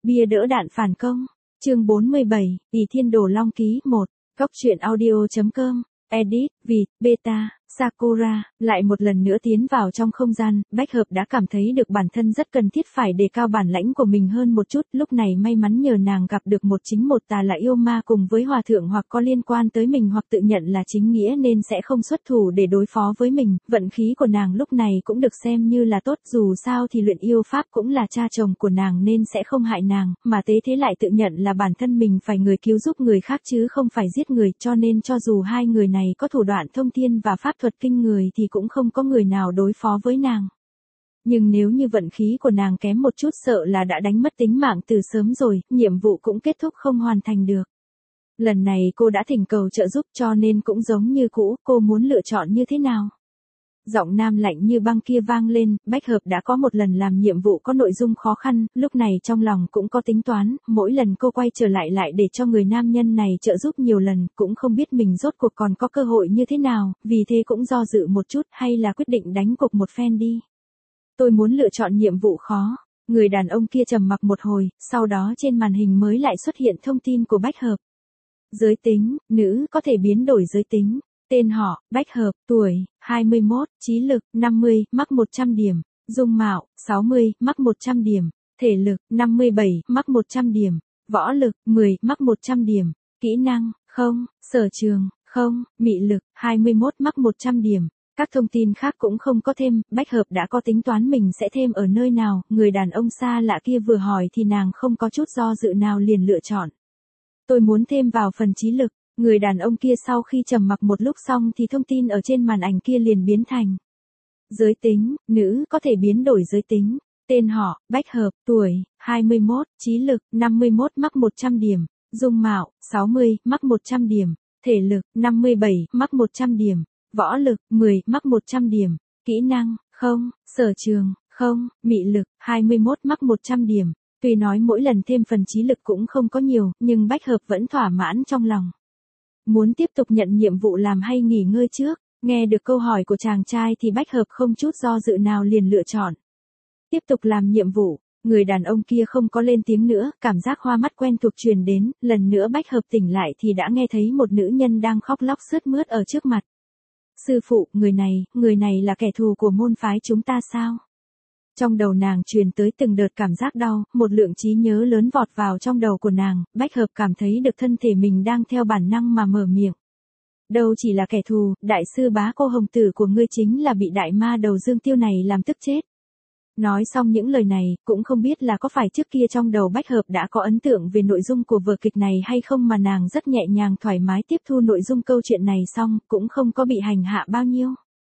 Bia đỡ đạn phản công. Chương 47, Ỷ Thiên Đồ Long Ký 1. Góc truyện audio.com. Edit, Vịt, Beta, Sakura, lại một lần nữa tiến vào trong không gian, Bách Hợp đã cảm thấy được bản thân rất cần thiết phải đề cao bản lãnh của mình hơn một chút, lúc này may mắn nhờ nàng gặp được một chính một tà là yêu ma cùng với hòa thượng hoặc có liên quan tới mình hoặc tự nhận là chính nghĩa nên sẽ không xuất thủ để đối phó với mình, vận khí của nàng lúc này cũng được xem như là tốt, dù sao thì luyện yêu pháp cũng là cha chồng của nàng nên sẽ không hại nàng, mà tế thế lại tự nhận là bản thân mình phải người cứu giúp người khác chứ không phải giết người, cho nên cho dù hai người này có thủ đoạn thông thiên và pháp thuật kinh người thì cũng không có người nào đối phó với nàng. Nhưng nếu như vận khí của nàng kém một chút sợ là đã đánh mất tính mạng từ sớm rồi, nhiệm vụ cũng kết thúc không hoàn thành được. Lần này cô đã thỉnh cầu trợ giúp cho nên cũng giống như cũ, cô muốn lựa chọn như thế nào? Giọng nam lạnh như băng kia vang lên, Bách Hợp đã có một lần làm nhiệm vụ có nội dung khó khăn, lúc này trong lòng cũng có tính toán, mỗi lần cô quay trở lại để cho người nam nhân này trợ giúp nhiều lần, cũng không biết mình rốt cuộc còn có cơ hội như thế nào, vì thế cũng do dự một chút hay là quyết định đánh cuộc một phen đi. Tôi muốn lựa chọn nhiệm vụ khó. Người đàn ông kia trầm mặc một hồi, sau đó trên màn hình mới lại xuất hiện thông tin của Bách Hợp. Giới tính, nữ, có thể biến đổi giới tính. Tên họ, Bách Hợp, tuổi, 21, trí lực, 50, mắc 100 điểm, dung mạo, 60, mắc 100 điểm, thể lực, 57, mắc 100 điểm, võ lực, 10, mắc 100 điểm, kỹ năng, không, sở trường, không, mị lực, 21, mắc 100 điểm. Các thông tin khác cũng không có thêm, Bách Hợp đã có tính toán mình sẽ thêm ở nơi nào, người đàn ông xa lạ kia vừa hỏi thì nàng không có chút do dự nào liền lựa chọn. Tôi muốn thêm vào phần trí lực. Người đàn ông kia sau khi trầm mặc một lúc xong thì thông tin ở trên màn ảnh kia liền biến thành. Giới tính, nữ, có thể biến đổi giới tính. Tên họ, Bách Hợp, tuổi, 21, trí lực, 51, mắc 100 điểm. Dung mạo, 60, mắc 100 điểm. Thể lực, 57, mắc 100 điểm. Võ lực, 10, mắc 100 điểm. Kỹ năng, không, sở trường, không, mị lực, 21, mắc 100 điểm. Tuy nói mỗi lần thêm phần trí lực cũng không có nhiều, nhưng Bách Hợp vẫn thỏa mãn trong lòng. Muốn tiếp tục nhận nhiệm vụ làm hay nghỉ ngơi trước? Nghe được câu hỏi của chàng trai thì Bách Hợp không chút do dự nào liền lựa chọn. Tiếp tục làm nhiệm vụ, người đàn ông kia không có lên tiếng nữa, cảm giác hoa mắt quen thuộc truyền đến, lần nữa Bách Hợp tỉnh lại thì đã nghe thấy một nữ nhân đang khóc lóc sướt mướt ở trước mặt. Sư phụ, người này là kẻ thù của môn phái chúng ta sao? Trong đầu nàng truyền tới từng đợt cảm giác đau, một lượng trí nhớ lớn vọt vào trong đầu của nàng, Bách Hợp cảm thấy được thân thể mình đang theo bản năng mà mở miệng. Đâu chỉ là kẻ thù, đại sư bá cô hồng tử của ngươi chính là bị đại ma đầu Dương Tiêu này làm tức chết. Nói xong những lời này, cũng không biết là có phải trước kia trong đầu Bách Hợp đã có ấn tượng về nội dung của vở kịch này hay không mà nàng rất nhẹ nhàng thoải mái tiếp thu nội dung câu chuyện này xong, cũng không có bị hành hạ bao nhiêu.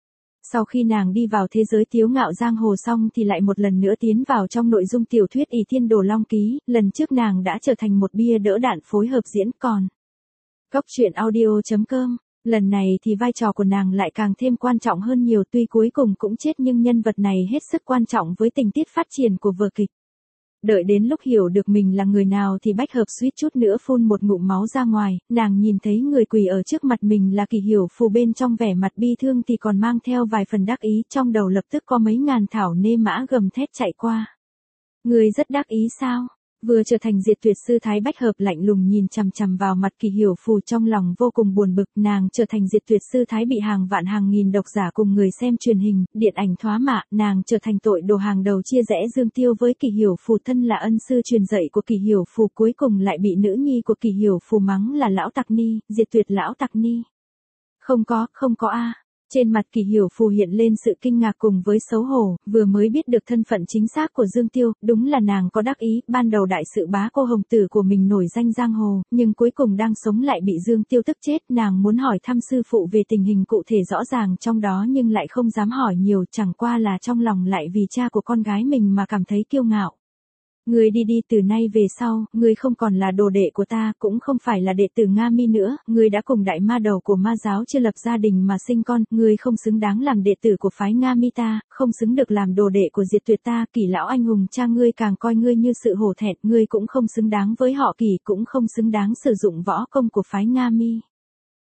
Sau khi nàng đi vào thế giới tiếu ngạo giang hồ xong thì lại một lần nữa tiến vào trong nội dung tiểu thuyết Ỷ Thiên Đồ Long Ký, lần trước nàng đã trở thành một bia đỡ đạn phối hợp diễn còn. Góc truyện audio.com, lần này thì vai trò của nàng lại càng thêm quan trọng hơn nhiều, tuy cuối cùng cũng chết nhưng nhân vật này hết sức quan trọng với tình tiết phát triển của vở kịch. Đợi đến lúc hiểu được mình là người nào thì Bách Hợp suýt chút nữa phun một ngụm máu ra ngoài, nàng nhìn thấy người quỳ ở trước mặt mình là Kỳ Hiểu Phù, bên trong vẻ mặt bi thương thì còn mang theo vài phần đắc ý, trong đầu lập tức có mấy ngàn thảo nê mã gầm thét chạy qua. Người rất đắc ý sao? Vừa trở thành Diệt Tuyệt sư thái Bách Hợp lạnh lùng nhìn chằm chằm vào mặt Kỳ Hiểu Phù, trong lòng vô cùng buồn bực, nàng trở thành Diệt Tuyệt sư thái bị hàng vạn hàng nghìn độc giả cùng người xem truyền hình, điện ảnh thoá mạ, nàng trở thành tội đồ hàng đầu chia rẽ Dương Tiêu với Kỳ Hiểu Phù, thân là ân sư truyền dạy của Kỳ Hiểu Phù cuối cùng lại bị nữ nhi của Kỳ Hiểu Phù mắng là lão tặc ni, Diệt Tuyệt lão tặc ni. Không có a. Trên mặt Kỳ Hiểu Phù hiện lên sự kinh ngạc cùng với xấu hổ, vừa mới biết được thân phận chính xác của Dương Tiêu, đúng là nàng có đắc ý, ban đầu đại sự bá cô hồng tử của mình nổi danh giang hồ, nhưng cuối cùng đang sống lại bị Dương Tiêu tức chết, nàng muốn hỏi thăm sư phụ về tình hình cụ thể rõ ràng trong đó nhưng lại không dám hỏi nhiều, chẳng qua là trong lòng lại vì cha của con gái mình mà cảm thấy kiêu ngạo. Ngươi đi từ nay về sau, ngươi không còn là đồ đệ của ta, cũng không phải là đệ tử Nga Mi nữa, ngươi đã cùng đại ma đầu của ma giáo chưa lập gia đình mà sinh con, ngươi không xứng đáng làm đệ tử của phái Nga Mi ta, không xứng được làm đồ đệ của Diệt Tuyệt ta, Kỳ lão anh hùng cha ngươi càng coi ngươi như sự hổ thẹn, ngươi cũng không xứng đáng với họ Kỳ, cũng không xứng đáng sử dụng võ công của phái Nga Mi.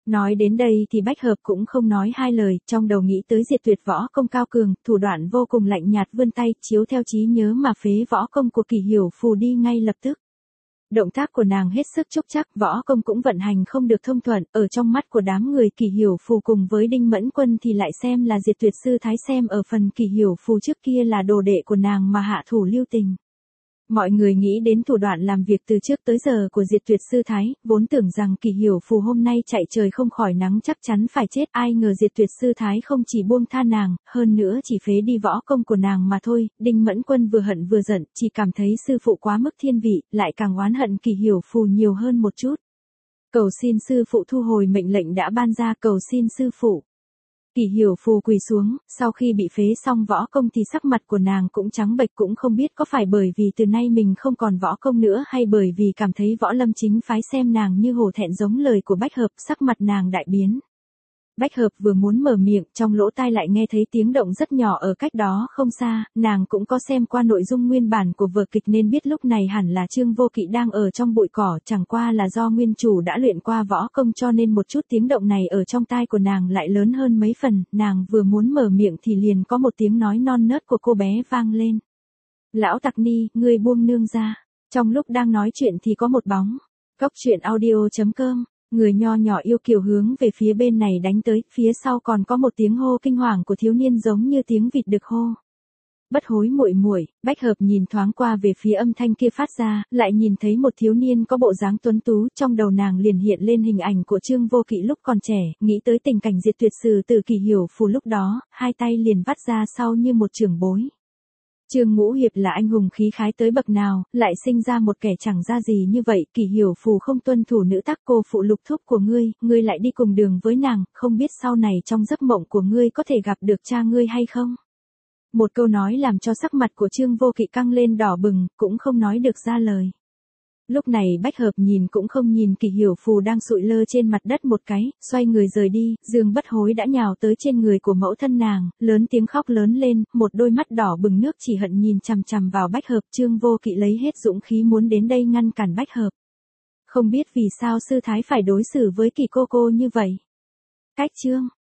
Nói đến đây thì Bách Hợp cũng không nói hai lời, trong đầu nghĩ tới Diệt Tuyệt võ công cao cường, thủ đoạn vô cùng lạnh nhạt vươn tay, chiếu theo trí nhớ mà phế võ công của Kỷ Hiểu Phù đi ngay lập tức. Động tác của nàng hết sức chúc chắc, võ công cũng vận hành không được thông thuận, ở trong mắt của đám người Kỷ Hiểu Phù cùng với Đinh Mẫn Quân thì lại xem là Diệt Tuyệt sư thái xem ở phần Kỷ Hiểu Phù trước kia là đồ đệ của nàng mà hạ thủ lưu tình. Mọi người nghĩ đến thủ đoạn làm việc từ trước tới giờ của Diệt Tuyệt sư thái, vốn tưởng rằng Kỷ Hiểu Phù hôm nay chạy trời không khỏi nắng chắc chắn phải chết, ai ngờ Diệt Tuyệt sư thái không chỉ buông tha nàng, hơn nữa chỉ phế đi võ công của nàng mà thôi. Đinh Mẫn Quân vừa hận vừa giận, chỉ cảm thấy sư phụ quá mức thiên vị, lại càng oán hận Kỷ Hiểu Phù nhiều hơn một chút. Cầu xin sư phụ thu hồi mệnh lệnh đã ban ra, cầu xin sư phụ. Kỷ Hiểu Phù quỳ xuống, sau khi bị phế xong võ công thì sắc mặt của nàng cũng trắng bệch, cũng không biết có phải bởi vì từ nay mình không còn võ công nữa hay bởi vì cảm thấy Võ Lâm chính phái xem nàng như hổ thẹn giống lời của Bách Hợp, sắc mặt nàng đại biến. Bách Hợp vừa muốn mở miệng, trong lỗ tai lại nghe thấy tiếng động rất nhỏ ở cách đó không xa, nàng cũng có xem qua nội dung nguyên bản của vở kịch nên biết lúc này hẳn là Trương Vô Kỵ đang ở trong bụi cỏ, chẳng qua là do nguyên chủ đã luyện qua võ công cho nên một chút tiếng động này ở trong tai của nàng lại lớn hơn mấy phần, nàng vừa muốn mở miệng thì liền có một tiếng nói non nớt của cô bé vang lên. Lão Tặc Ni, ngươi buông nương ra. Trong lúc đang nói chuyện thì có một bóng. Cốc truyện audio.com. Người nho nhỏ yêu kiều hướng về phía bên này đánh tới, phía sau còn có một tiếng hô kinh hoàng của thiếu niên giống như tiếng vịt được hô. Bất hối muội muội. Bách Hợp nhìn thoáng qua về phía âm thanh kia phát ra, lại nhìn thấy một thiếu niên có bộ dáng tuấn tú, trong đầu nàng liền hiện lên hình ảnh của Trương Vô Kỵ lúc còn trẻ, nghĩ tới tình cảnh Diệt Tuyệt sử tử Kỷ Hiểu Phù lúc đó, hai tay liền vắt ra sau như một chưởng bối. Trương Ngũ Hiệp là anh hùng khí khái tới bậc nào, lại sinh ra một kẻ chẳng ra gì như vậy, Kỷ Hiểu Phù không tuân thủ nữ tắc cô phụ lục thúc của ngươi lại đi cùng đường với nàng, không biết sau này trong giấc mộng của ngươi có thể gặp được cha ngươi hay không? Một câu nói làm cho sắc mặt của Trương Vô Kỵ căng lên đỏ bừng, cũng không nói được ra lời. Lúc này Bách Hợp nhìn cũng không nhìn Kỷ Hiểu Phù đang sụi lơ trên mặt đất một cái, xoay người rời đi, Dương Bất Hối đã nhào tới trên người của mẫu thân nàng, lớn tiếng khóc lớn lên, một đôi mắt đỏ bừng nước chỉ hận nhìn chằm chằm vào Bách Hợp. Trương Vô Kỵ lấy hết dũng khí muốn đến đây ngăn cản Bách Hợp. Không biết vì sao sư thái phải đối xử với Kỷ cô cô như vậy. Cách chương